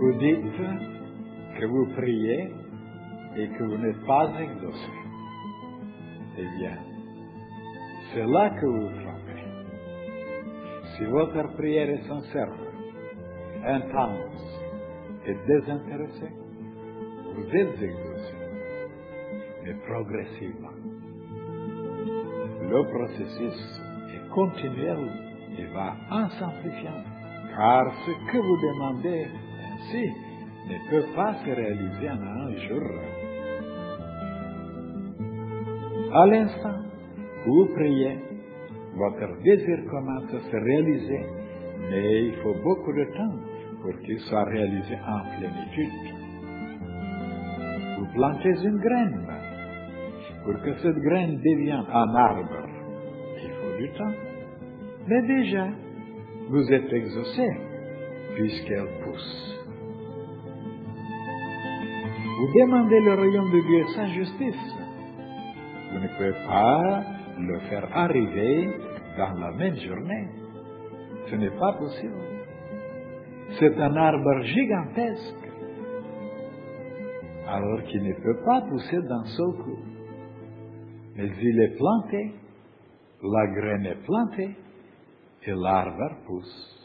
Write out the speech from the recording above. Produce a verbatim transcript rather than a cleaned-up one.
Vous dites que vous priez et que vous n'êtes pas exaucé. Eh bien, c'est là que vous vous trompez. Si votre prière est sincère, intense et désintéressée, vous êtes exaucé, mais progressivement. Le processus est continuel et va en s'amplifiant, car ce que vous demandez ainsi ne peut pas se réaliser en un jour. À l'instant où vous priez, votre désir commence à se réaliser, mais il faut beaucoup de temps pour qu'il soit réalisé en plénitude. Vous plantez une graine. Pour que cette graine devienne un arbre, il faut du temps. Mais déjà, vous êtes exaucé, puisqu'elle pousse. Vous demandez le royaume de Dieu sans justice. Vous ne pouvez pas le faire arriver dans la même journée. Ce n'est pas possible. C'est un arbre gigantesque, alors qu'il ne peut pas pousser d'un seul coup. Mais il est planté, la graine est plantée, et l'arbre pousse.